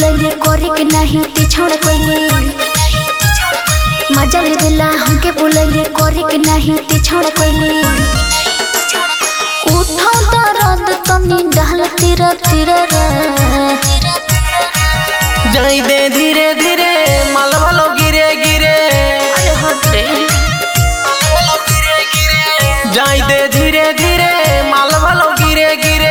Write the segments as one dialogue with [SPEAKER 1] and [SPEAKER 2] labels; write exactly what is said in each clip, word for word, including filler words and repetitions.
[SPEAKER 1] बुलाइले करे के नहीं ते छोड़ कोइले मजा ले दिला हमके बुलाइले करे के नहीं ते छोड़ कोइले उठा दर्द तनी डाल तेरा तेरा
[SPEAKER 2] जाई दे धीरे धीरे माल वालो गिरे गिरे
[SPEAKER 1] अरे हट रे
[SPEAKER 2] जाई दे धीरे धीरे माल वालो गिरे गिरे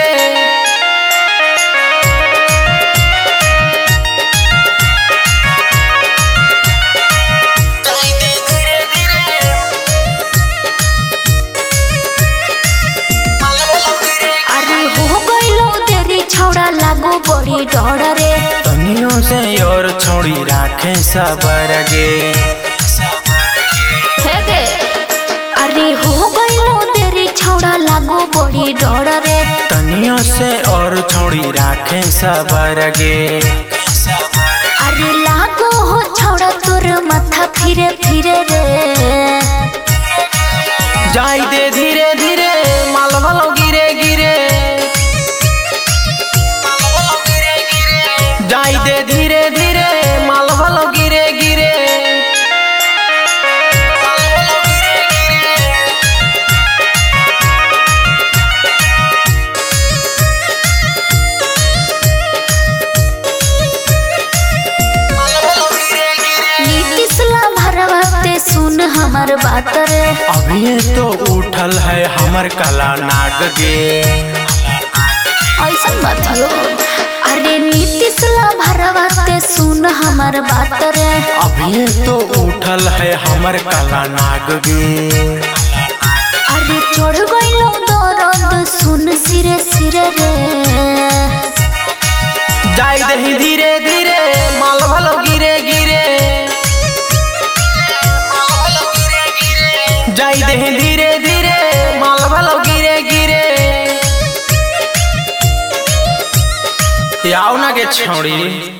[SPEAKER 1] लागो बड़ी डर रे
[SPEAKER 2] तनियों से और छोड़ी राखे सबर गे
[SPEAKER 1] गे अरे हो गइलो तेरी छौड़ा लागो बड़ी डर रे
[SPEAKER 2] तनियों से और छोड़ी राखे सबर गे
[SPEAKER 1] अरे लागो हो छौड़ा तोर माथा फिरे फिरे रे
[SPEAKER 2] जाई दे धीरे धीरे माल वालो गिरे गिरे जाई दे धीरे धीरे माल वालो गिरे गिरे
[SPEAKER 1] नीतिशला भरवाते सुन हमर बात रे
[SPEAKER 2] अभी तो उठल है हमर कला नाग गे
[SPEAKER 1] ऐसा बात हो अरे नीतिशला भरवाते सुन हमर बात रे
[SPEAKER 2] अभी तो उठल है हमर कला नाग गे
[SPEAKER 1] अरे चढ़ गइलो दर्द सुन सिरे सिरे रे
[SPEAKER 2] जाई दही धीरे धीरे माल वालो गिरे गिरे जाई दही धीरे धीरे माल वालो गिरे गिरे आओ ना के छोड़ी।